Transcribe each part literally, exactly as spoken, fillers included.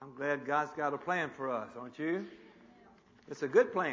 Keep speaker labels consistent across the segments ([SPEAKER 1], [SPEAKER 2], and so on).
[SPEAKER 1] I'm glad God's got a plan for us, aren't you? It's a good plan.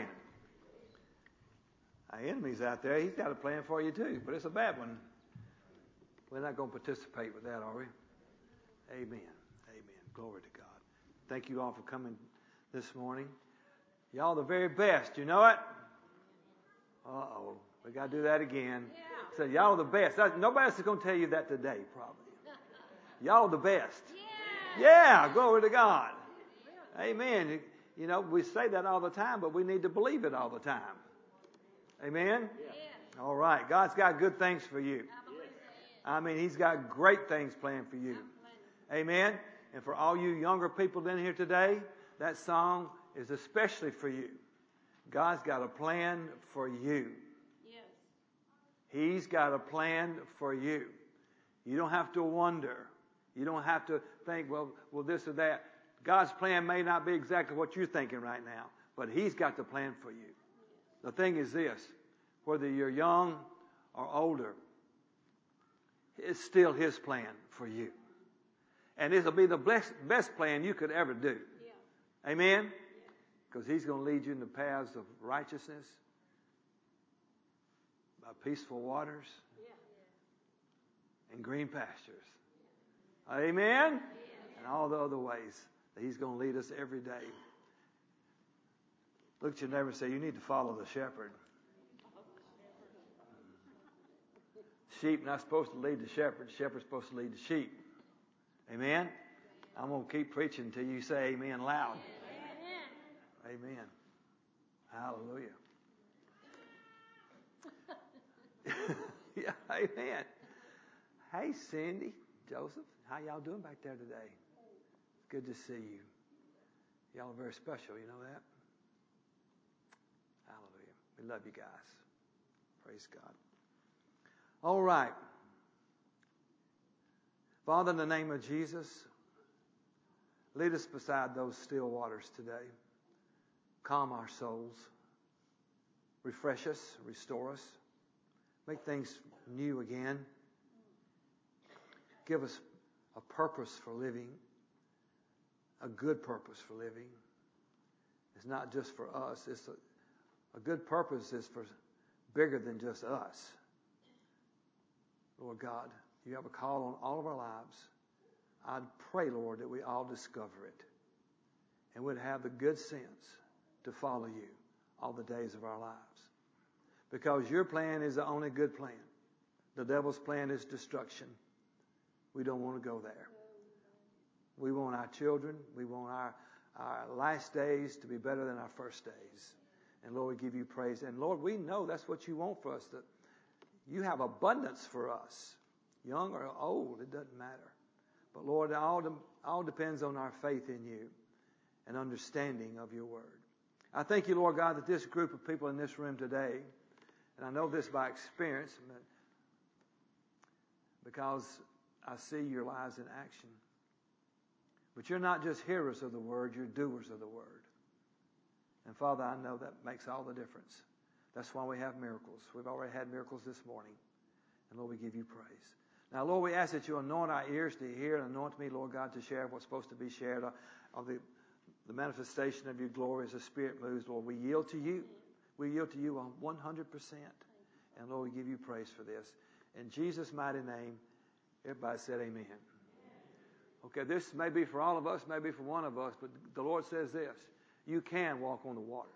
[SPEAKER 1] Our enemy's out there. He's got a plan for you too, but it's a bad one. We're not going to participate with that, are we? Amen. Amen. Glory to God. Thank you all for coming this morning. Y'all the very best. You know it? Uh-oh. We got to do that again. Yeah. So y'all are the best. Nobody else is going to tell you that today, probably. Y'all are the best. Yeah. Yeah. Glory to God. Amen. You know, we say that all the time, but we need to believe it all the time. Amen? Yeah. All right. God's got good things for you. I mean, He's got great things planned for you. Amen? And for all you younger people in here today, that song is especially for you. God's got a plan for you. Yes. He's got a plan for you. You don't have to wonder. You don't have to think, well, well, this or that. God's plan may not be exactly what you're thinking right now, but He's got the plan for you. The thing is this, whether you're young or older, it's still His plan for you. And this will be the best, best plan you could ever do. Yeah. Amen? Because He's going to lead you in the paths of righteousness, by peaceful waters, yeah. and green pastures. Yeah. Amen? Yeah. And all the other ways that He's going to lead us every day. Look at your neighbor and say, you need to follow the shepherd. Sheep not supposed to lead the shepherd. The shepherd's supposed to lead the sheep. Amen? I'm going to keep preaching until you say amen loud. Amen. Amen. Hallelujah. Yeah, amen. Hey, Cindy, Joseph, how y'all doing back there today? It's good to see you. Y'all are very special, you know that? Hallelujah. We love you guys. Praise God. All right. Father, in the name of Jesus, lead us beside those still waters today. Calm our souls. Refresh us. Restore us. Make things new again. Give us a purpose for living. A good purpose for living. It's not just for us. It's a, a good purpose is for bigger than just us. Lord God, you have a call on all of our lives. I'd pray, Lord, that we all discover it and would have the good sense to follow you all the days of our lives. Because your plan is the only good plan. The devil's plan is destruction. We don't want to go there. We want our children, we want our, our last days to be better than our first days. And Lord, we give you praise. And Lord, we know that's what you want for us. That you have abundance for us. Young or old, it doesn't matter. But Lord, it all, all depends on our faith in you and understanding of your word. I thank you, Lord God, that this group of people in this room today, and I know this by experience because I see your lives in action. But you're not just hearers of the word, you're doers of the word. And Father, I know that makes all the difference. That's why we have miracles. We've already had miracles this morning. And Lord, we give you praise. Now, Lord, we ask that you anoint our ears to hear and anoint me, Lord God, to share what's supposed to be shared of the, the manifestation of your glory as the Spirit moves. Lord, we yield to you. We yield to you on one hundred percent. And Lord, we give you praise for this. In Jesus' mighty name, everybody said amen. Okay, this may be for all of us, may be for one of us, but the Lord says this. You can walk on the water.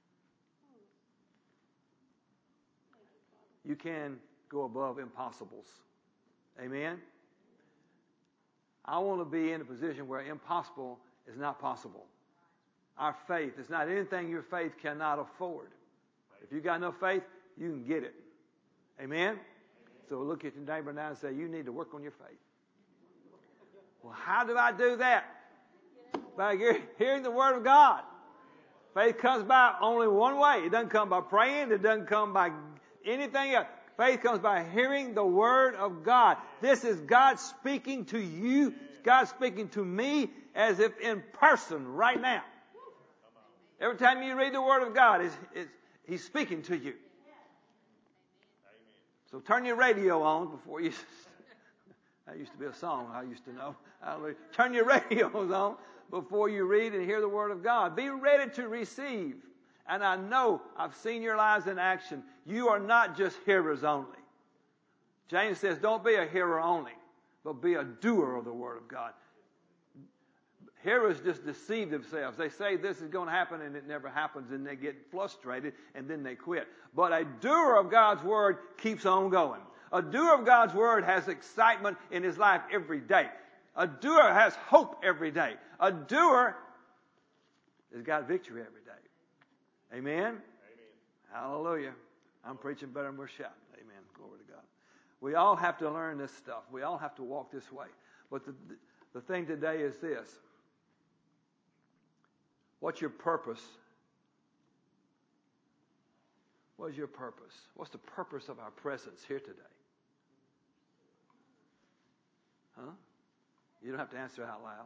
[SPEAKER 1] You can go above impossibles. Amen? I want to be in a position where impossible is not possible. Our faith is not anything your faith cannot afford. If you got enough faith, you can get it. Amen? So look at your neighbor now and say, you need to work on your faith. Well, how do I do that? By hearing the Word of God. Faith comes by only one way. It doesn't come by praying. It doesn't come by anything else. Faith comes by hearing the Word of God. This is God speaking to you. God speaking to me as if in person right now. Every time you read the Word of God, it's, it's, He's speaking to you. So turn your radio on before you... That used to be a song I used to know. Hallelujah. Turn your radios on before you read and hear the Word of God. Be ready to receive. And I know I've seen your lives in action. You are not just hearers only. James says, don't be a hearer only, but be a doer of the Word of God. Hearers just deceive themselves. They say this is going to happen and it never happens, and they get frustrated and then they quit. But a doer of God's Word keeps on going. A doer of God's Word has excitement in his life every day. A doer has hope every day. A doer has got victory every day. Amen? Amen. Hallelujah. I'm preaching better than we're shouting. Amen. Glory to God. We all have to learn this stuff. We all have to walk this way. But the, the thing today is this. What's your purpose? What is your purpose? What's the purpose of our presence here today? Huh? You don't have to answer out loud.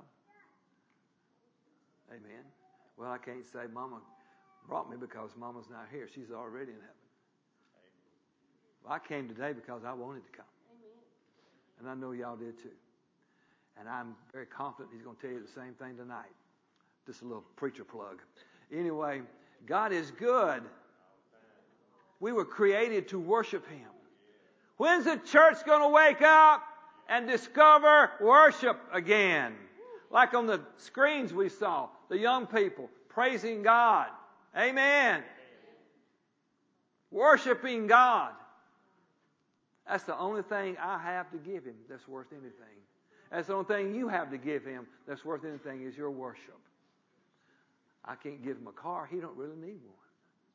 [SPEAKER 1] Amen. Well, I can't say Mama brought me because Mama's not here. She's already in heaven. Well, I came today because I wanted to come. And I know y'all did too. And I'm very confident he's going to tell you the same thing tonight. Just a little preacher plug. Anyway, God is good. We were created to worship Him. When's the church going to wake up and discover worship again? Like on the screens we saw, the young people praising God. Amen. Worshiping God. That's the only thing I have to give Him that's worth anything. That's the only thing you have to give Him that's worth anything is your worship. I can't give Him a car. He don't really need one.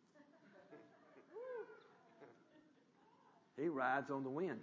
[SPEAKER 1] He rides on the wind.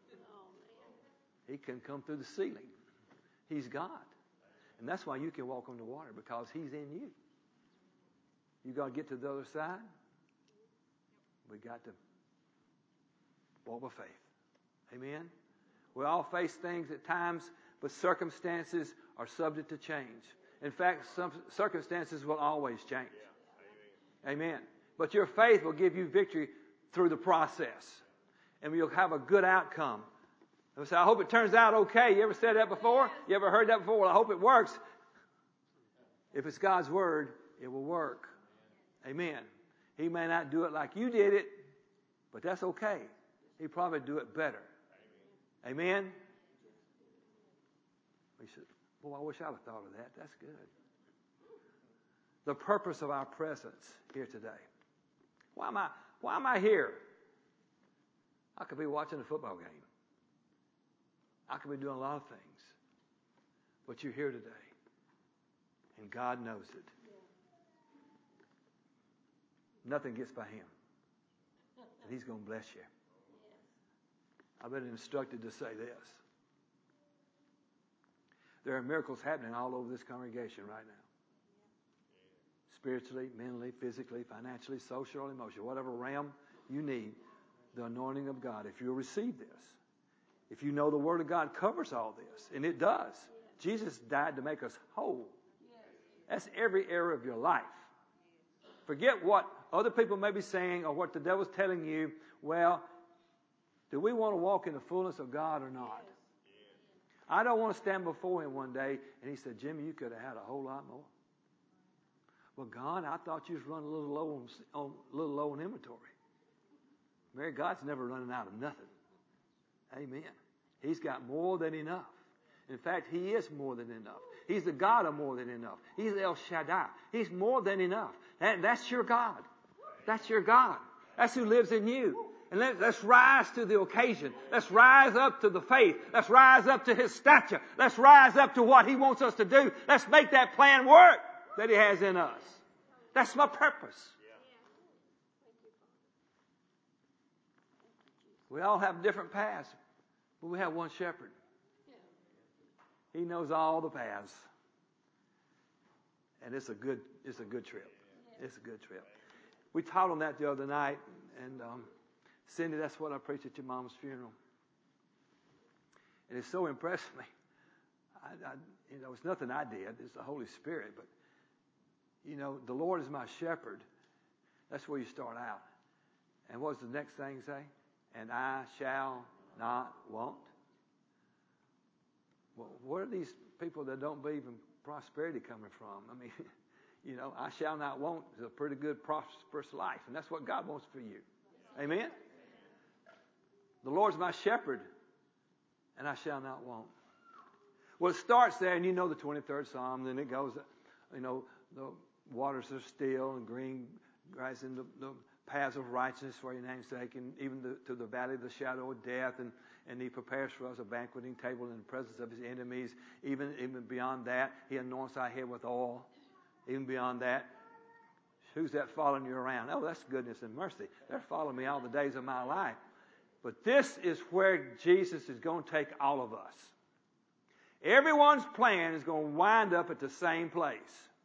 [SPEAKER 1] He can come through the ceiling. He's God. And that's why you can walk on the water, because He's in you. You got to get to the other side. We got to walk by faith. Amen? We all face things at times, but circumstances are subject to change. In fact, some circumstances will always change. Amen. But your faith will give you victory through the process. And you'll have a good outcome. And so I hope it turns out okay. You ever said that before? You ever heard that before? Well, I hope it works. If it's God's Word, it will work. Amen. He may not do it like you did it, but that's okay. He'll probably do it better. Amen. We should, boy, I wish I'd have thought of that. That's good. The purpose of our presence here today. Why am I, why am I here? I could be watching a football game. I could be doing a lot of things. But you're here today. And God knows it. Nothing gets by Him. And He's going to bless you. I've been instructed to say this. There are miracles happening all over this congregation right now. Spiritually, mentally, physically, financially, social, emotional, whatever realm you need, the anointing of God. If you'll receive this, if you know the Word of God covers all this, and it does. Jesus died to make us whole. That's every area of your life. Forget what other people may be saying or what the devil's telling you. Well, do we want to walk in the fullness of God or not? I don't want to stand before Him one day and He said, Jimmy, you could have had a whole lot more. Well, God, I thought you was running a little low on, on a little low on inventory. Mary, God's never running out of nothing. Amen. He's got more than enough. In fact, He is more than enough. He's the God of more than enough. He's El Shaddai. He's more than enough. That, that's your God. That's your God. That's who lives in you. And let, let's rise to the occasion. Let's rise up to the faith. Let's rise up to His stature. Let's rise up to what He wants us to do. Let's make that plan work that He has in us. That's my purpose. We all have different paths, but we have one shepherd. He knows all the paths. And it's a good, it's a good trip. It's a good trip. We taught on that the other night, and um, Cindy, that's what I preached at your mom's funeral. And it so impressed me. I, I, you know, it's nothing I did. It's the Holy Spirit. But, you know, the Lord is my shepherd. That's where you start out. And what's the next thing say? And I shall not want. Well, what are these people that don't believe in prosperity coming from? I mean, you know, I shall not want is a pretty good prosperous life, and that's what God wants for you. Amen? The Lord's my shepherd, and I shall not want. Well, it starts there, and you know the twenty-third Psalm, then it goes, you know, the waters are still and green grass in the, the paths of righteousness for your name's sake, and even the, to the valley of the shadow of death, and, and he prepares for us a banqueting table in the presence of his enemies. Even, even beyond that, he anoints our head with oil. Even beyond that, who's that following you around? Oh, that's goodness and mercy. They're following me all the days of my life. But this is where Jesus is going to take all of us. Everyone's plan is going to wind up at the same place.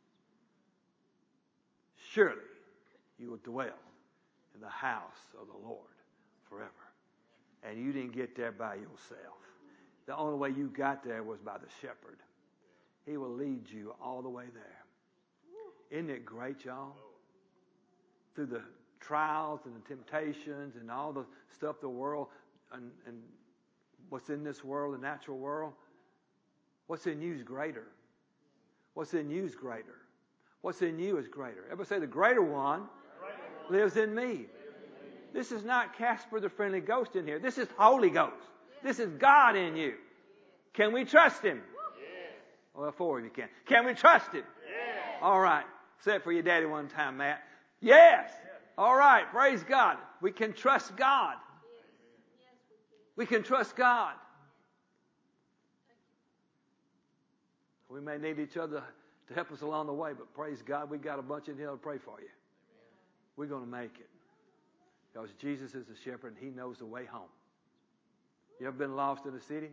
[SPEAKER 1] Surely you will dwell in the house of the Lord forever. And you didn't get there by yourself. The only way you got there was by the shepherd. He will lead you all the way there. Isn't it great, y'all? Through the trials and the temptations and all the stuff the world and, and what's in this world, the natural world, what's in you is greater. What's in you is greater. What's in you is greater. Everybody say the greater one lives in me. This is not Casper the Friendly Ghost in here. This is Holy Ghost. This is God in you. Can we trust him? Well, four of you can. Can we trust him? All right. Say it for your daddy one time, Matt. Yes. All right. Praise God. We can trust God. We can trust God. We may need each other to help us along the way, but praise God, we got a bunch in here to pray for you. We're going to make it. Because Jesus is the shepherd and he knows the way home. You ever been lost in the city?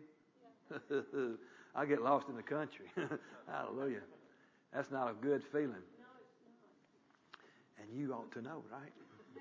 [SPEAKER 1] I get lost in the country. Hallelujah. That's not a good feeling. And you ought to know, right?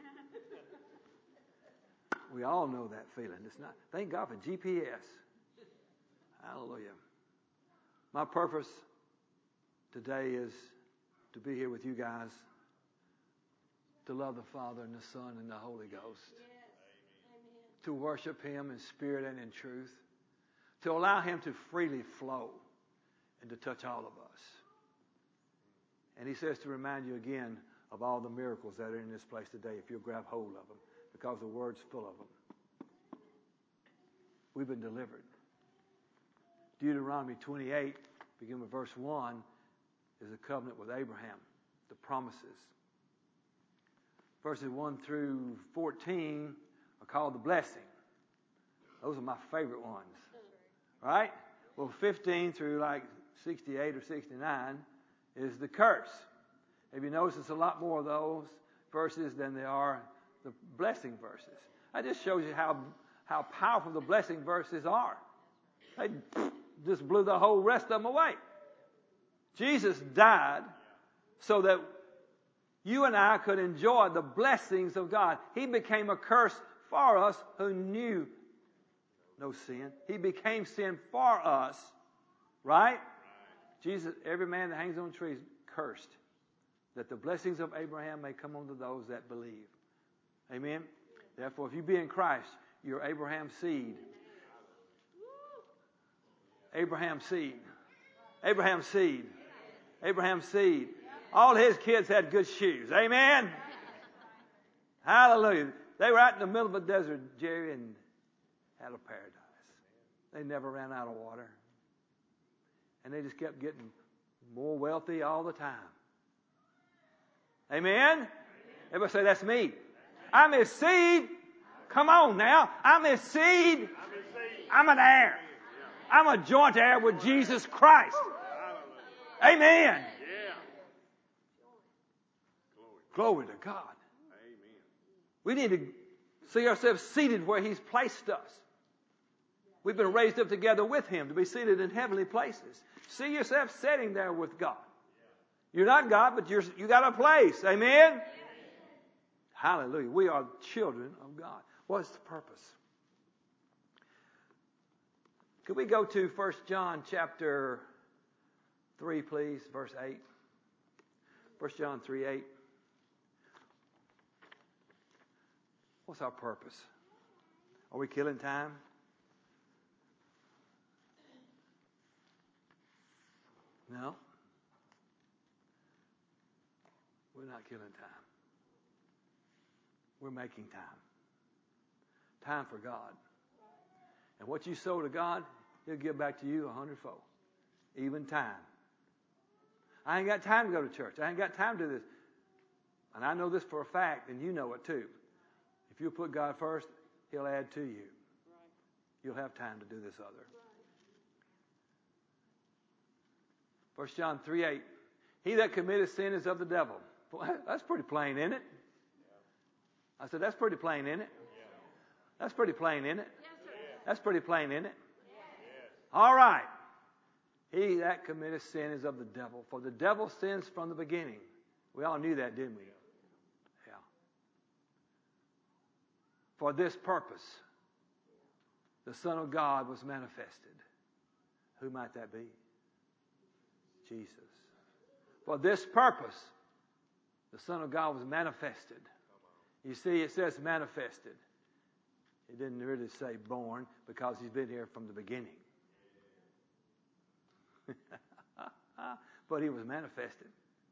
[SPEAKER 1] We all know that feeling. It's not. Thank God for G P S. Hallelujah. My purpose today is to be here with you guys, to love the Father and the Son and the Holy Ghost, yes. To worship him in spirit and in truth, to allow him to freely flow and to touch all of us. And he says to remind you again of all the miracles that are in this place today if you'll grab hold of them, because the word's full of them. We've been delivered. Deuteronomy twenty-eight, beginning with verse one, is a covenant with Abraham, the promises. Verses one through fourteen are called the blessing. Those are my favorite ones. Right? Well, fifteen through like sixty-eight or sixty-nine is the curse. Have you noticed there's a lot more of those verses than there are the blessing verses? That just shows you how, how powerful the blessing verses are. They just blew the whole rest of them away. Jesus died so that you and I could enjoy the blessings of God. He became a curse for us who knew no sin. He became sin for us. Right? Jesus, every man that hangs on a tree is cursed, that the blessings of Abraham may come unto those that believe. Amen? Therefore, if you be in Christ, you're Abraham's seed. Abraham's seed. Abraham's seed. Abraham's seed. All his kids had good shoes. Amen? Hallelujah. They were out in the middle of a desert, Jerry, and had a paradise. They never ran out of water. And they just kept getting more wealthy all the time. Amen? Everybody say, that's me. I'm his seed. Come on now. I'm his seed. I'm an heir. I'm a joint heir with Jesus Christ. Amen. Glory to God. We need to see ourselves seated where he's placed us. We've been raised up together with him to be seated in heavenly places. See yourself sitting there with God. You're not God, but you're, you got a place. Amen? Amen? Hallelujah. We are children of God. What's the purpose? Could we go to First John chapter three, please, verse eight? First John three, eight. What's our purpose? Are we killing time? No. We're not killing time. We're making time. Time for God. And what you sow to God, He'll give back to you a hundredfold. Even time. I ain't got time to go to church. I ain't got time to do this. And I know this for a fact, and you know it too. If you put God first, He'll add to you. You'll have time to do this other. First John three eight. He that committeth sin is of the devil. Well, that's pretty plain, isn't it? I said, that's pretty plain, isn't it? That's pretty plain, isn't it? That's pretty plain, isn't it? All right. He that committeth sin is of the devil. For the devil sins from the beginning. We all knew that, didn't we? Yeah. For this purpose, the Son of God was manifested. Who might that be? Jesus. For this purpose, the Son of God was manifested. You see, it says manifested. It didn't really say born because He's been here from the beginning. But He was manifested.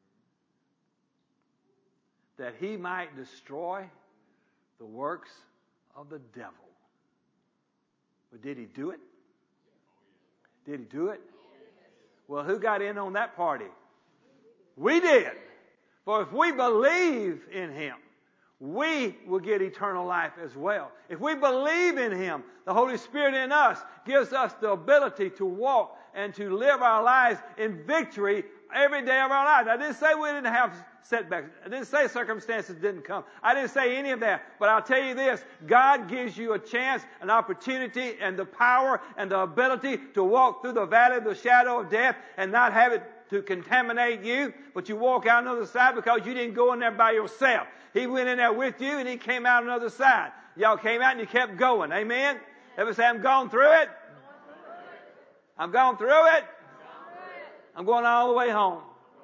[SPEAKER 1] That He might destroy the works of the devil. But did He do it? Did He do it? Well, who got in on that party? We did. For if we believe in Him, we will get eternal life as well. If we believe in Him, the Holy Spirit in us gives us the ability to walk and to live our lives in victory every day of our lives. I didn't say we didn't have setbacks. I didn't say circumstances didn't come. I didn't say any of that. But I'll tell you this, God gives you a chance, an opportunity, and the power and the ability to walk through the valley of the shadow of death and not have it to contaminate you, but you walk out on the other side because you didn't go in there by yourself. He went in there with you and He came out on the other side. Y'all came out and you kept going. Amen? Ever say, I'm going through it? I'm going through it. I'm going all the way home.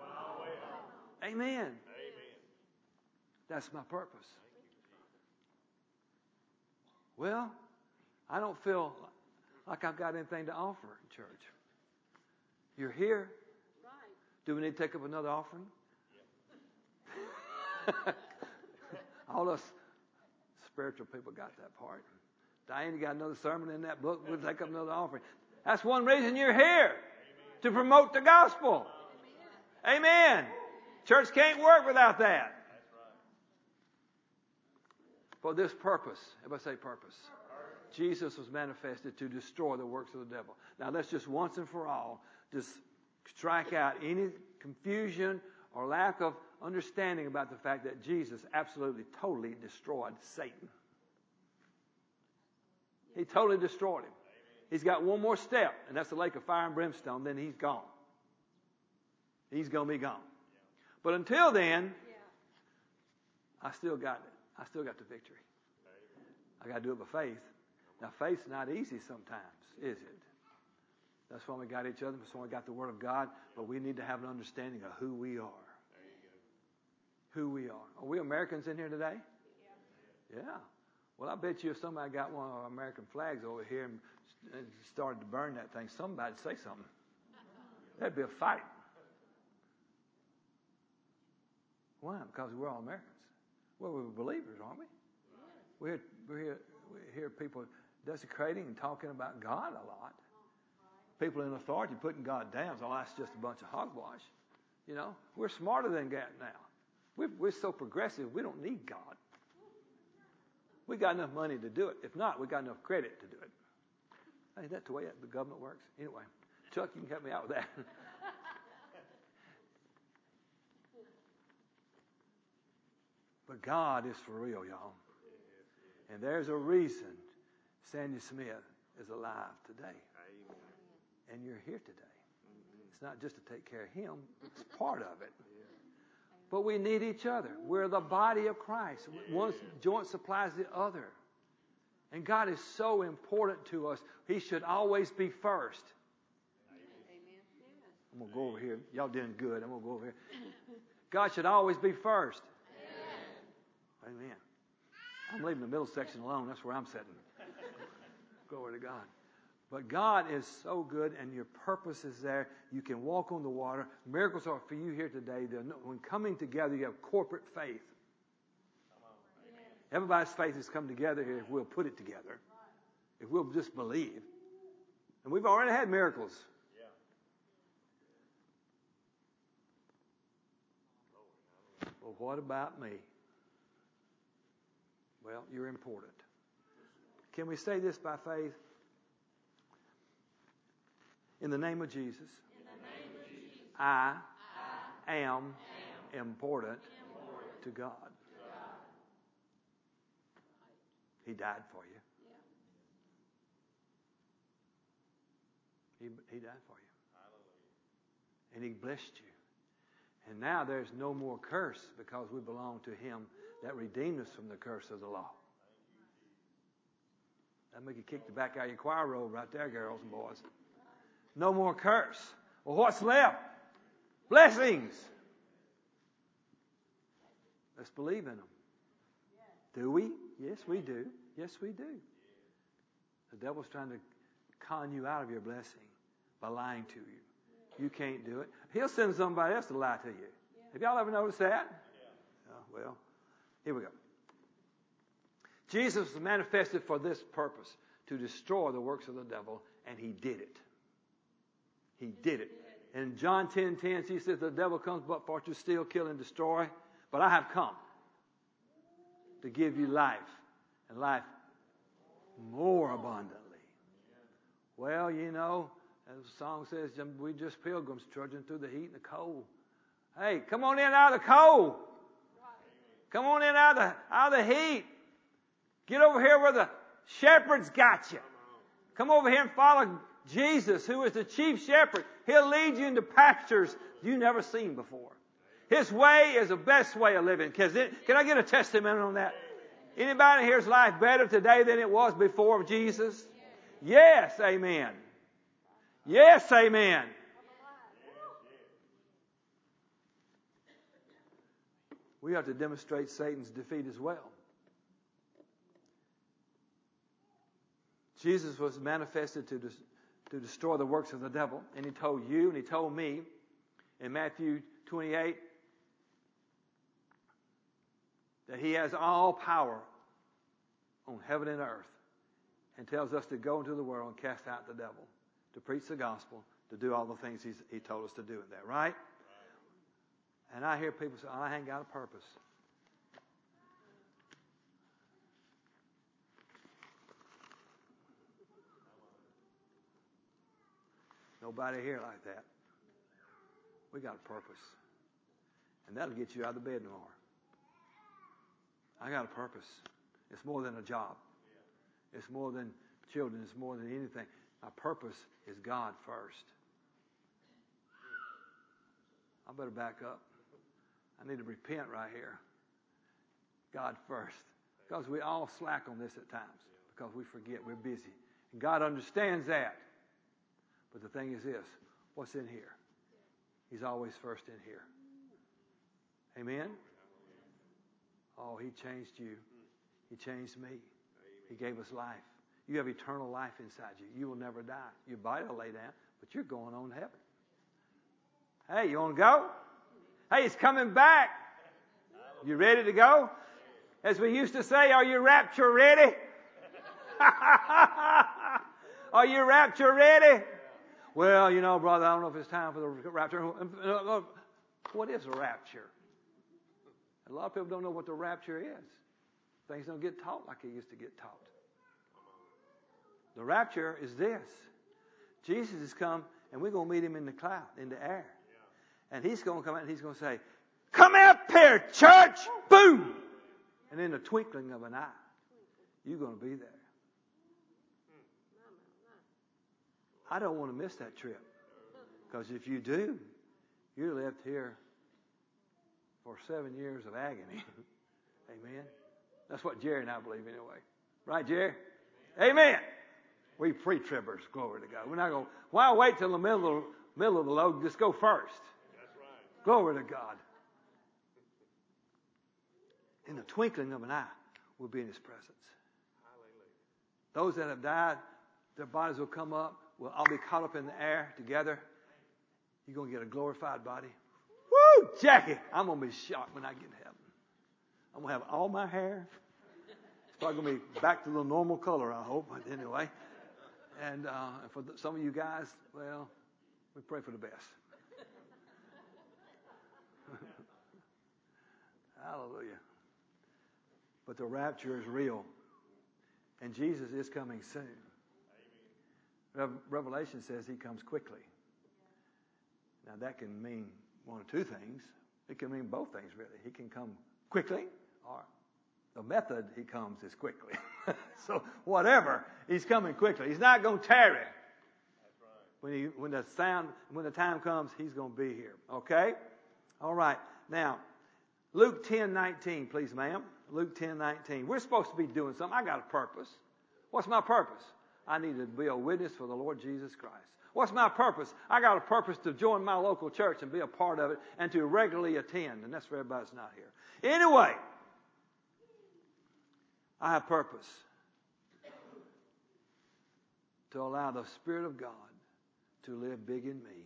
[SPEAKER 1] Amen. That's my purpose. Well, I don't feel like I've got anything to offer in church. You're here. Do we need to take up another offering? All us spiritual people got that part. Diane, you got another sermon in that book? We'll take up another offering. That's one reason you're here. Amen. To promote the gospel. Amen. Amen. Church can't work without that. That's right. For this purpose, everybody say purpose. Purpose. Jesus was manifested to destroy the works of the devil. Now let's just once and for all just strike out any confusion or lack of understanding about the fact that Jesus absolutely, totally destroyed Satan. He totally destroyed him. He's got one more step, and that's the lake of fire and brimstone, then he's gone. He's going to be gone. But until then, I still got it. I still got the victory. I got to do it by faith. Now, faith's not easy sometimes, is it? That's why we got each other. That's why we got the Word of God. But we need to have an understanding of who we are. There you go. Who we are. Are we Americans in here today? Yeah. Yeah. Well, I bet you if somebody got one of our American flags over here and started to burn that thing, somebody'd say something. That'd be a fight. Why? Because we're all Americans. Well, we're believers, aren't we? We hear, we hear, we hear people desecrating and talking about God a lot. People in authority putting God down. So that's just a bunch of hogwash. You know, we're smarter than that now. We're, we're so progressive, we don't need God. We got enough money to do it. If not, we got enough credit to do it. Ain't that the way the government works? Anyway, Chuck, you can help me out with that. But God is for real, y'all. And there's a reason Sandy Smith is alive today. And you're here today. It's not just to take care of him. It's part of it. But we need each other. We're the body of Christ. One joint supplies the other. And God is so important to us. He should always be first. I'm going to go over here. Y'all doing good. I'm going to go over here. God should always be first. Amen. I'm leaving the middle section alone. That's where I'm sitting. Glory to God. But God is so good, and your purpose is there. You can walk on the water. Miracles are for you here today. No, when coming together, you have corporate faith. Everybody's faith has come together here if we'll put it together. If we'll just believe. And we've already had miracles. Well, what about me? Well, you're important. Can we say this by faith? In the name of Jesus,
[SPEAKER 2] In the name of Jesus
[SPEAKER 1] I,
[SPEAKER 2] I
[SPEAKER 1] am,
[SPEAKER 2] am
[SPEAKER 1] important,
[SPEAKER 2] important
[SPEAKER 1] to God.
[SPEAKER 2] to God.
[SPEAKER 1] He died for you.
[SPEAKER 2] Yeah.
[SPEAKER 1] He, he died for you. Hallelujah. And He blessed you. And now there's no more curse because we belong to Him that redeemed us from the curse of the law. That make you kick the back out of your choir robe right there, girls and boys. No more curse. Well, what's left? Blessings. Let's believe in them. Do we? Yes, we do. Yes, we do. The devil's trying to con you out of your blessing by lying to you. You can't do it. He'll send somebody else to lie to you. Have y'all ever noticed that? Oh, well, here we go. Jesus was manifested for this purpose, to destroy the works of the devil, and He did it. He did it. In John ten ten, He says, the devil comes but for to steal, kill, and destroy. But I have come to give you life, and life more abundantly. Well, you know, as the song says, we just pilgrims trudging through the heat and the cold. Hey, come on in out of the cold. Come on in out of the, out of the heat. Get over here where the shepherd's got you. Come over here and follow Jesus, who is the chief shepherd. He'll lead you into pastures you've never seen before. His way is the best way of living. Can I get a testimony on that? Anybody here's life better today than it was before Jesus? Yes, amen. Yes, amen. We have to demonstrate Satan's defeat as well. Jesus was manifested to, dis- to destroy the works of the devil. And He told you and He told me in Matthew twenty-eight that He has all power on heaven and earth, and tells us to go into the world and cast out the devil, to preach the gospel, to do all the things he's, He told us to do in there, right? And I hear people say, oh, I ain't got a purpose. Nobody here like that. We got a purpose. And that'll get you out of the bed tomorrow. I got a purpose. It's more than a job. It's more than children. It's more than anything. My purpose is God first. I better back up. I need to repent right here. God first. Because we all slack on this at times. Because we forget. We're busy. And God understands that. But the thing is this. What's in here? He's always first in here. Amen? Oh, He changed you. He changed me. He gave us life. You have eternal life inside you. You will never die. Your body will lay down, but you're going on to heaven. Hey, you want to go? Hey, He's coming back. You ready to go? As we used to say, are you rapture ready? Are you rapture ready? Well, you know, brother, I don't know if it's time for the rapture. What is a rapture? A lot of people don't know what the rapture is. Things don't get taught like it used to get taught. The rapture is this. Jesus has come, and we're going to meet Him in the cloud, in the air. And He's going to come out, and He's going to say, come up here, church! Boom! And in the twinkling of an eye, you're going to be there. I don't want to miss that trip. Because if you do, you're left here for seven years of agony. Amen. That's what Jerry and I believe anyway. Right, Jerry? Amen. We pre-tribbers, glory to God. We're not going, why wait till the middle of, middle of the load? Just go first. That's right. Glory to God. In the twinkling of an eye, we'll be in His presence. Hallelujah. Those that have died Their bodies will come up. We'll all be caught up in the air together. You're going to get a glorified body. Woo, Jackie! I'm going to be shocked when I get to heaven. I'm going to have all my hair. It's probably going to be back to the normal color, I hope. But anyway. And uh, for the, some of you guys, well, we pray for the best. Hallelujah. But the rapture is real. And Jesus is coming soon. Amen. Revelation says he comes quickly. Now that can mean one or two things. It can mean both things, really. He can come quickly, or the method he comes is quickly. So whatever, he's coming quickly. He's not going to tarry. That's right. When he, when the sound, when the time comes, he's going to be here. Okay? All right. Now, Luke ten nineteen, please, ma'am. Luke ten nineteen. We're supposed to be doing something. I got a purpose. What's my purpose? I need to be a witness for the Lord Jesus Christ. What's my purpose? I got a purpose to join my local church and be a part of it and to regularly attend. And that's for everybody that's not here. Anyway, I have purpose to allow the Spirit of God to live big in me,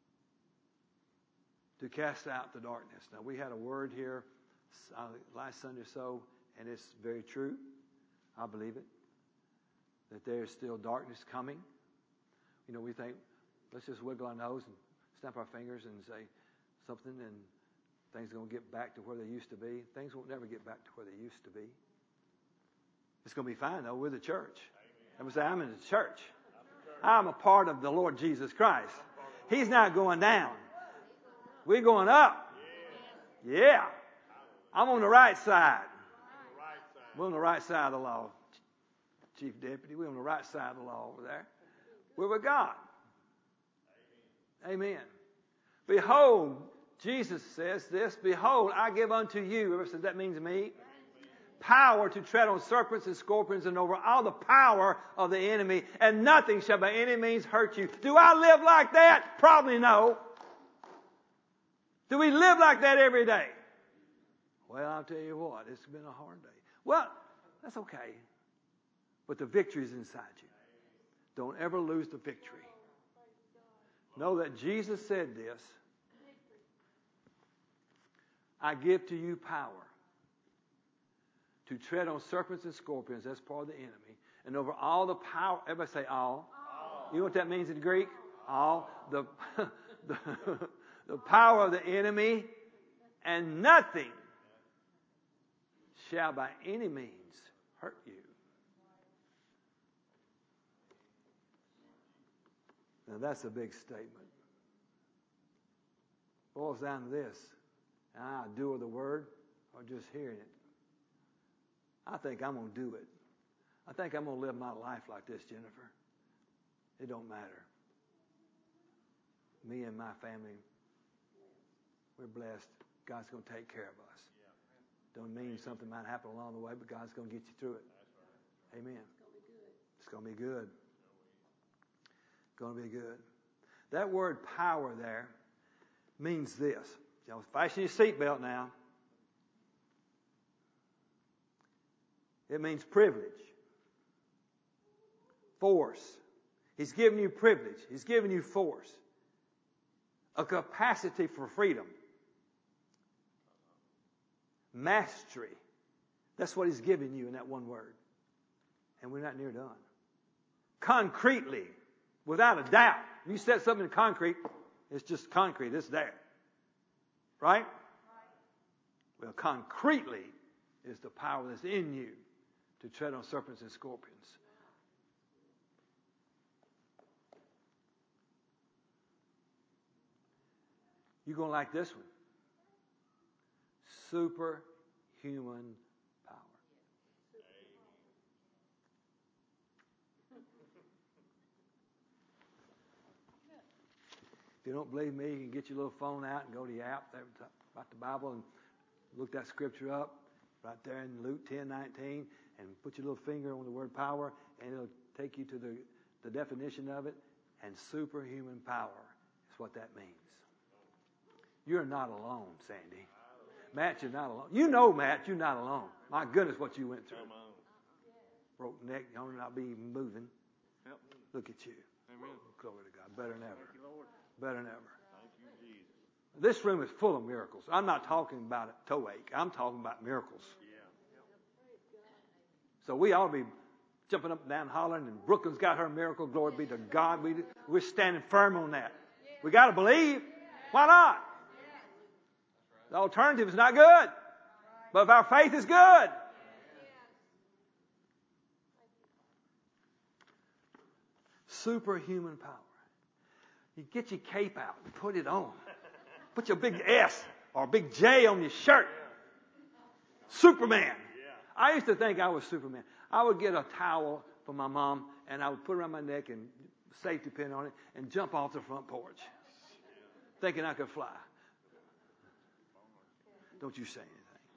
[SPEAKER 1] to cast out the darkness. Now, we had a word here uh, last Sunday or so, and it's very true. I believe it, that there's still darkness coming. You know, we think, let's just wiggle our nose and snap our fingers and say something, and things are going to get back to where they used to be. Things won't never get back to where they used to be. It's going to be fine, though. We're the church. Everybody say, I'm in the church. I'm a part of the Lord Jesus Christ. He's not going down. We're going up. Yeah. I'm on the right side. We're on the right side of the law. Chief Deputy, we're on the right side of the law over there. We're with God. Amen. Behold, Jesus says this, behold, I give unto you, ever said that means me? Power to tread on serpents and scorpions and over all the power of the enemy, and nothing shall by any means hurt you. Do I live like that? Probably no. Do we live like that every day? Well, I'll tell you what, it's been a hard day. Well, that's okay. But the victory is inside you. Don't ever lose the victory. Know that Jesus said this, I give to you power to tread on serpents and scorpions, that's part of the enemy, and over all the power, everybody say all. all. You know what that means in Greek? All. The, the, the power of the enemy, and nothing shall by any means hurt you. Now that's a big statement. Boils down to this. Ah, do of the word or just hearing it. I think I'm going to do it. I think I'm going to live my life like this, Jennifer. It don't matter. Me and my family, we're blessed. God's going to take care of us. Don't mean something might happen along the way, but God's going to get you through it. Amen. It's going to be good. It's going to be good. That word power there means this. Y'all fasten your seatbelt now. It means privilege. Force. He's giving you privilege. He's giving you force. A capacity for freedom. Mastery. That's what he's giving you in that one word. And we're not near done. Concretely. Without a doubt. You set something in concrete, it's just concrete. It's there. Right? Well, concretely is the power that's in you to tread on serpents and scorpions. You're going to like this one. Superhuman power. If you don't believe me, you can get your little phone out and go to the app there about the Bible and look that scripture up right there in Luke ten nineteen and put your little finger on the word power and it'll take you to the, the definition of it. And superhuman power is what that means. You're not alone, Sandy. Matt, you're not alone. You know, Matt, you're not alone. My goodness, what you went through. Broke neck, you'll not be moving.
[SPEAKER 2] Yep.
[SPEAKER 1] Look at you.
[SPEAKER 2] Amen.
[SPEAKER 1] Glory to God. Better than ever.
[SPEAKER 2] Thank you, Lord.
[SPEAKER 1] Better than ever.
[SPEAKER 2] Thank you, Jesus.
[SPEAKER 1] This room is full of miracles. I'm not talking about a toe ache. I'm talking about miracles.
[SPEAKER 2] Yeah.
[SPEAKER 1] So we ought to be jumping up and down hollering, and Brooklyn's got her miracle. Glory be to God. We, we're standing firm on that. We got to believe. Why not? The alternative is not good. But if our faith is good. Superhuman power. You get your cape out and put it on. Put your big S or big J on your shirt. Superman. I used to think I was Superman. I would get a towel from my mom and I would put it around my neck and safety pin on it and jump off the front porch. Thinking I could fly. Don't you say anything.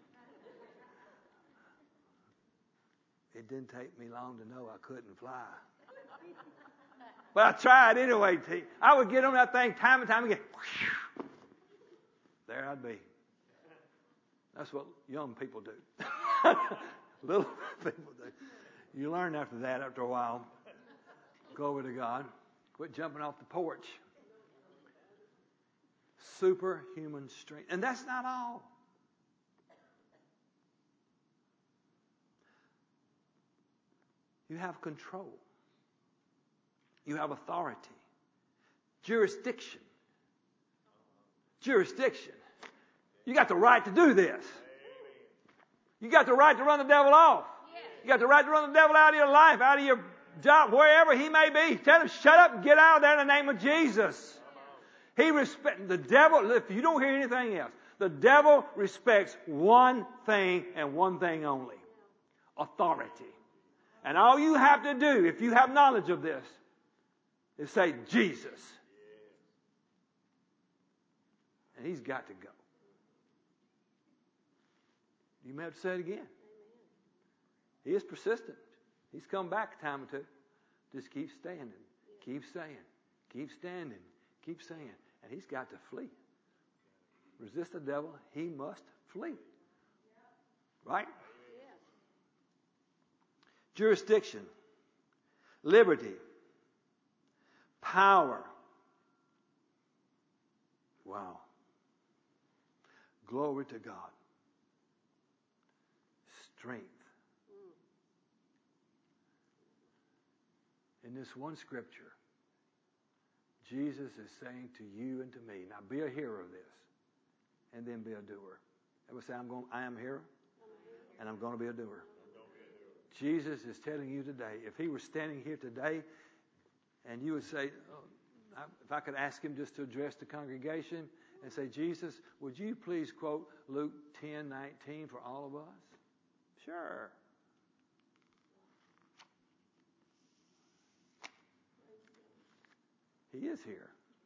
[SPEAKER 1] It didn't take me long to know I couldn't fly. But I tried anyway. I would get on that thing time and time again. There I'd be. That's what young people do. Little people do. You learn after that after a while. Glory to God. Quit jumping off the porch. Superhuman strength. And that's not all. You have control. You have authority. Jurisdiction. Jurisdiction. You got the right to do this. You got the right to run the devil off. You got the right to run the devil out of your life, out of your job, wherever he may be. Tell him, shut up and get out of there in the name of Jesus. He respect the devil. If you don't hear anything else, the devil respects one thing and one thing only. Authority. And all you have to do, if you have knowledge of this, is say, Jesus. And he's got to go. You may have to say it again. He is persistent. He's come back a time or two. Just keep standing. Keep saying. Keep standing. Keep saying. And he's got to flee. Resist the devil. He must flee. Right? Jurisdiction. Liberty. Power. Wow. Glory to God. Strength. In this one scripture, Jesus is saying to you and to me, now be a hearer of this, and then be a doer. Everybody say, I'm going, I am a hearer, and I'm going to be a doer. Jesus is telling you today, if he were standing here today, and you would say, oh, if I could ask him just to address the congregation and say, Jesus, would you please quote Luke ten nineteen for all of us? Sure. He is here.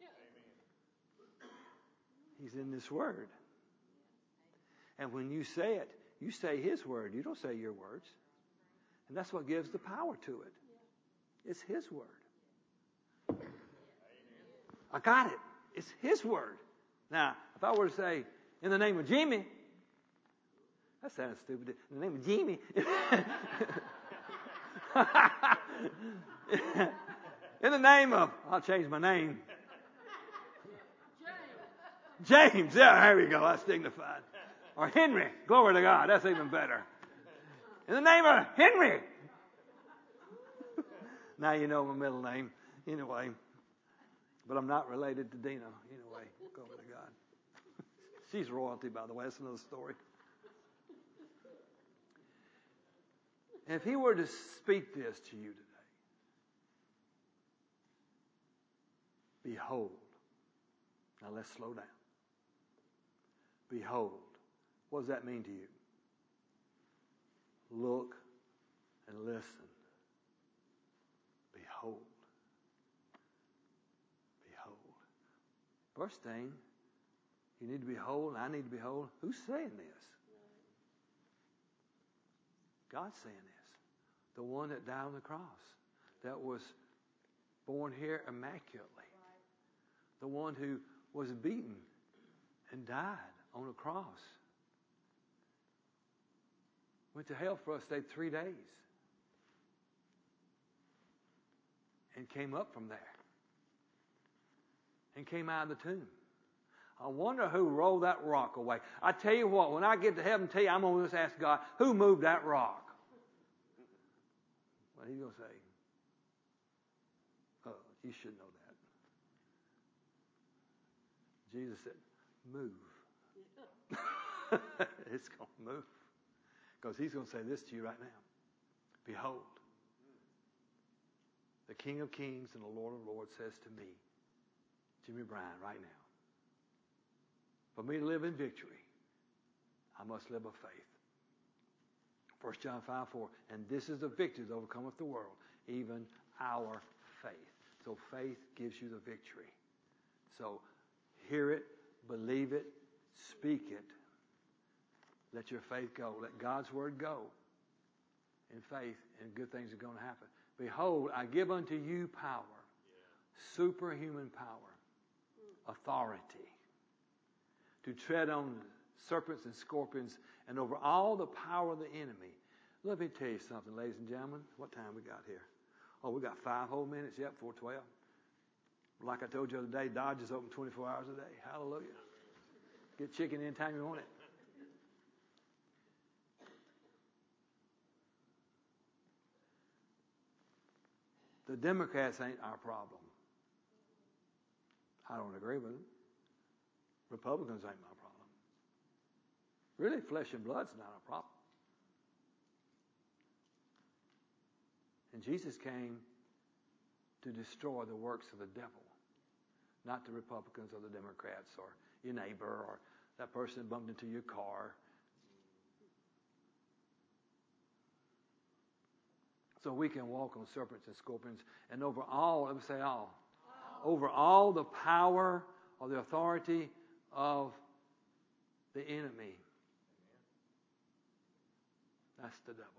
[SPEAKER 1] He's in this word. And when you say it, you say his word. You don't say your words. And that's what gives the power to it. It's his word. I got it. It's his word. Now, if I were to say, in the name of Jimmy, that sounds stupid. In the name of Jimmy. In the name of, I'll change my name. James. James, yeah, there we go. That's dignified. Or Henry. Glory to God. That's even better. In the name of Henry. Now you know my middle name. Anyway. But I'm not related to Dina. Anyway, glory to God. She's royalty, by the way. That's another story. And if he were to speak this to you today, behold. Now let's slow down. Behold. What does that mean to you? Look and listen. Behold. Behold. First thing, you need to behold, and I need to behold. Who's saying this? God's saying this. The one that died on the cross. That was born here immaculately. The one who was beaten and died on a cross. Went to hell for us, stayed three days. and came up from there. And came out of the tomb. I wonder who rolled that rock away. I tell you what, when I get to heaven, tell you, I'm going to just ask God, who moved that rock? Well, he's going to say, oh, you should know that. Jesus said, move. It's going to move. Because he's going to say this to you right now. Behold, the King of Kings and the Lord of Lords says to me, Jimmy Bryan, right now, for me to live in victory, I must live by faith. First John five four, and this is the victory that overcometh the world, even our faith. So faith gives you the victory. So hear it, believe it, speak it. Let your faith go. Let God's word go in faith, and good things are going to happen. Behold, I give unto you power, superhuman power, authority, to tread on serpents and scorpions and over all the power of the enemy. Let me tell you something, ladies and gentlemen. What time we got here? Oh, we got five whole minutes. Yep, four twelve. Like I told you the other day, Dodge is open twenty-four hours a day. Hallelujah. Get chicken anytime you want it. The Democrats ain't our problem. I don't agree with them. Republicans ain't my problem. Really, flesh and blood's not our problem. And Jesus came to destroy the works of the devil, not the Republicans or the Democrats or your neighbor or that person that bumped into your car. So we can walk on serpents and scorpions and over all, let me say all, over all the power or the authority of the enemy. That's the devil.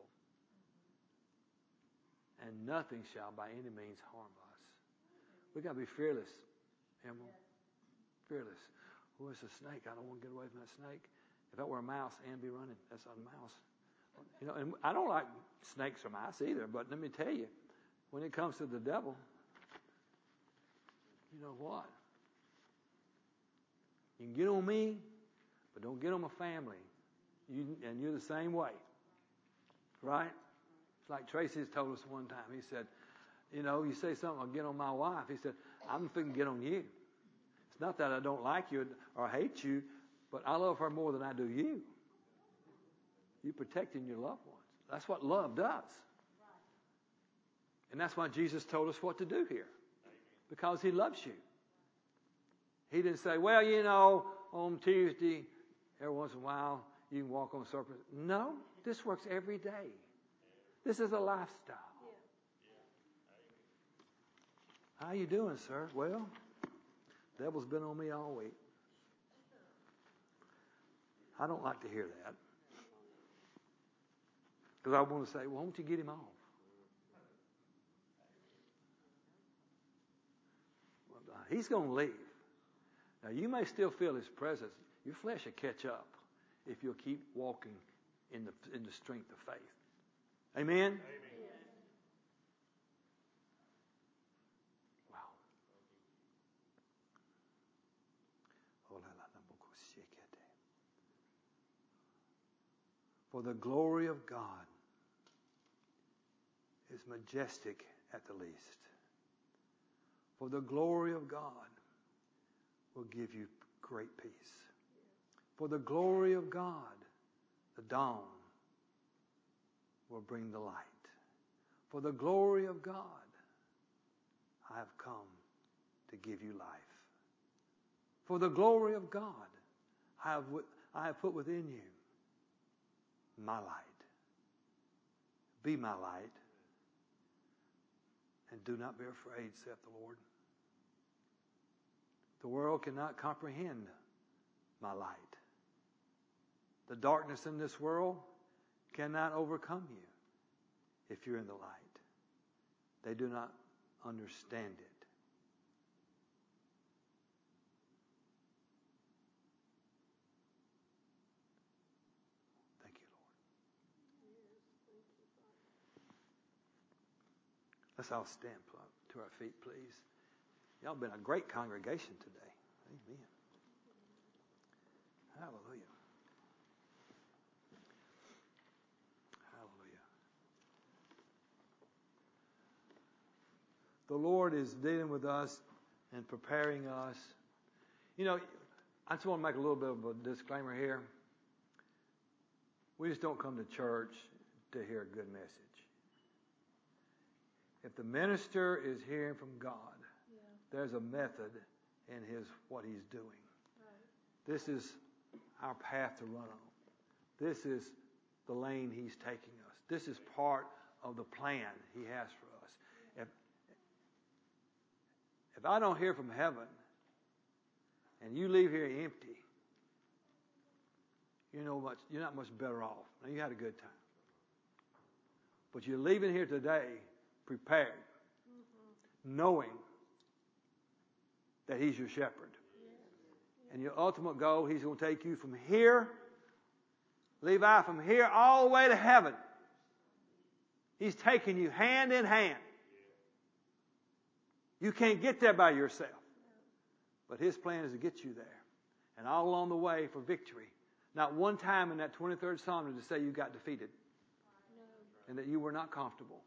[SPEAKER 1] And nothing shall by any means harm us. We got to be fearless, Emerald. Fearless. Oh, it's a snake. I don't want to get away from that snake. If that were a mouse, Ann be running. That's not a mouse. You know, and I don't like snakes or mice either, but let me tell you, when it comes to the devil, you know what? You can get on me, but don't get on my family. You, and you're the same way. Right? It's like Tracy's told us one time. He said, you know, you say something, I'll get on my wife. He said, I'm fixing to get on you. It's not that I don't like you or hate you, but I love her more than I do you. You're protecting your loved ones. That's what love does. And that's why Jesus told us what to do here. Because he loves you. He didn't say, well, you know, on Tuesday, every once in a while, you can walk on serpents. No, this works every day. This is a lifestyle. How you doing, sir? Well, the devil's been on me all week. I don't like to hear that. Because I want to say, well, won't you get him off? Well, he's going to leave. Now, you may still feel his presence. Your flesh will catch up if you'll keep walking in the in the strength of faith. Amen? Amen. Wow. For the glory of God is majestic at the least. For the glory of God will give you great peace. For the glory of God, the dawn will bring the light. For the glory of God, I have come to give you life. For the glory of God, I have, I have put within you my light. Be my light. And do not be afraid, saith the Lord. The world cannot comprehend my light. The darkness in this world cannot overcome you if you're in the light. They do not understand it. Thank you, Lord. Let's all stand to to our feet, please. Y'all been a great congregation today. Amen. Hallelujah. Hallelujah. The Lord is dealing with us and preparing us. You know, I just want to make a little bit of a disclaimer here. We just don't come to church to hear a good message. If the minister is hearing from God, yeah. there's a method in his what he's doing. Right. This is our path to run on. This is the lane he's taking us. This is part of the plan he has for us. If, if I don't hear from heaven and you leave here empty, you know much, you're not much better off. Now, you had a good time. But you're leaving here today prepared, mm-hmm. knowing that he's your shepherd. Yeah. And your ultimate goal, he's going to take you from here, Levi, from here all the way to heaven. He's taking you hand in hand. You can't get there by yourself. But his plan is to get you there. And all along the way for victory. Not one time in that twenty-third Psalm did it say you got defeated. No. And that you were not comfortable.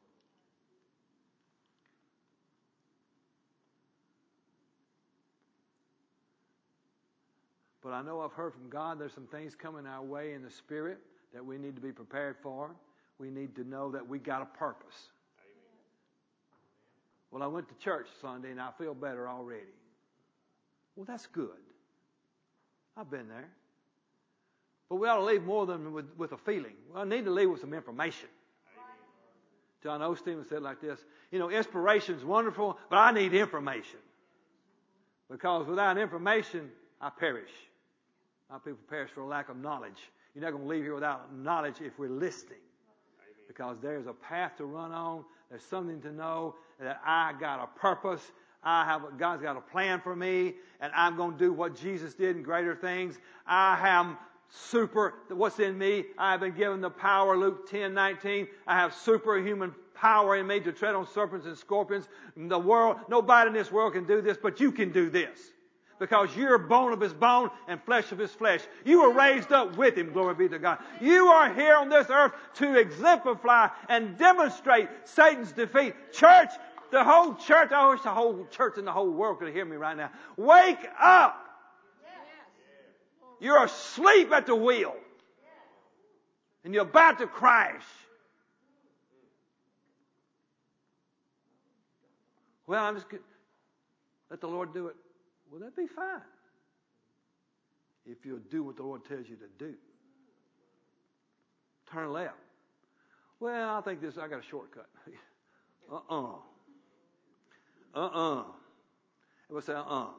[SPEAKER 1] But I know I've heard from God there's some things coming our way in the Spirit that we need to be prepared for. We need to know that we got a purpose. Amen. Well, I went to church Sunday and I feel better already. Well, that's good. I've been there. But we ought to leave more than with, with a feeling. We need to leave with some information. Amen. John Osteen said it like this, you know, inspiration's wonderful, but I need information. Because without information, I perish. My people perish for a lack of knowledge. You're not going to leave here without knowledge if we're listening. Amen. Because there's a path to run on. There's something to know that I got a purpose. I have, God's got a plan for me, and I'm going to do what Jesus did in greater things. I am super, what's in me? I have been given the power, Luke ten nineteen. I have superhuman power in me to tread on serpents and scorpions. In the world, nobody in this world can do this, but you can do this. Because you're bone of his bone and flesh of his flesh. You were raised up with him, glory be to God. You are here on this earth to exemplify and demonstrate Satan's defeat. Church, the whole church, I wish the whole church in the whole world could hear me right now. Wake up! You're asleep at the wheel. And you're about to crash. Well, I'm just going to let the Lord do it. Well, that'd be fine. If you'll do what the Lord tells you to do. Turn left. Well, I think this, I got a shortcut. uh-uh. Uh-uh. Everybody say uh-uh.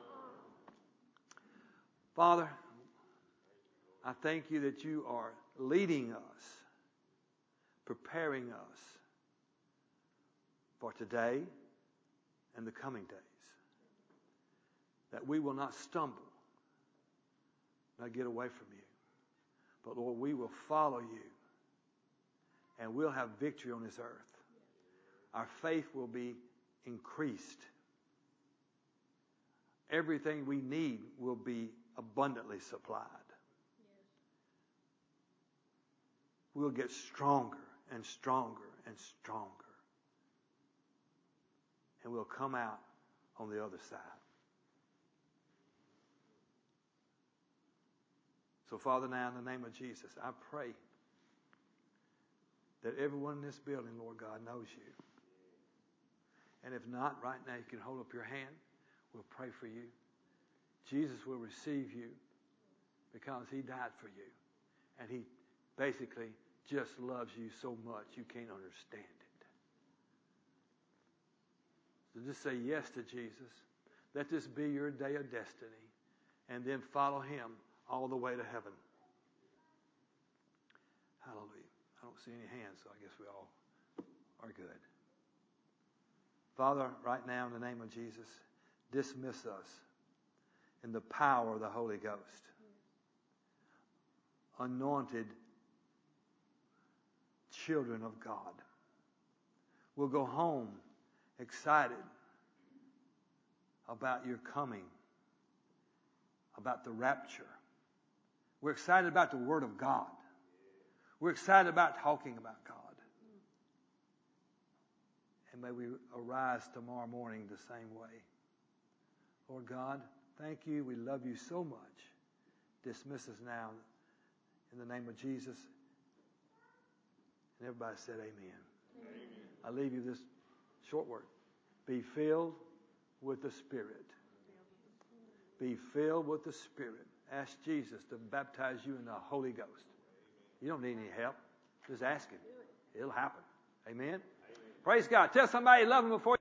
[SPEAKER 1] Father, I thank you that you are leading us, preparing us for today and the coming days. That we will not stumble, not get away from you. But Lord, we will follow you and we'll have victory on this earth. Our faith will be increased. Everything we need will be abundantly supplied. We'll get stronger and stronger and stronger. And we'll come out on the other side. So, Father, now in the name of Jesus, I pray that everyone in this building, Lord God, knows you. And if not, right now you can hold up your hand. We'll pray for you. Jesus will receive you because he died for you. And he basically just loves you so much you can't understand it. So just say yes to Jesus. Let this be your day of destiny. And then follow him all the way to heaven. Hallelujah. I don't see any hands, so I guess we all are good. Father, right now in the name of Jesus, dismiss us in the power of the Holy Ghost. Anointed children of God. We'll go home excited about your coming, about the rapture. We're excited about the Word of God. We're excited about talking about God. And may we arise tomorrow morning the same way. Lord God, thank you. We love you so much. Dismiss us now in the name of Jesus. And everybody said amen. Amen. I leave you this short word. Be filled with the Spirit. Be filled with the Spirit. Ask Jesus to baptize you in the Holy Ghost. You don't need any help. Just ask Him. It'll happen. Amen? Amen. Praise God. Tell somebody you love them before you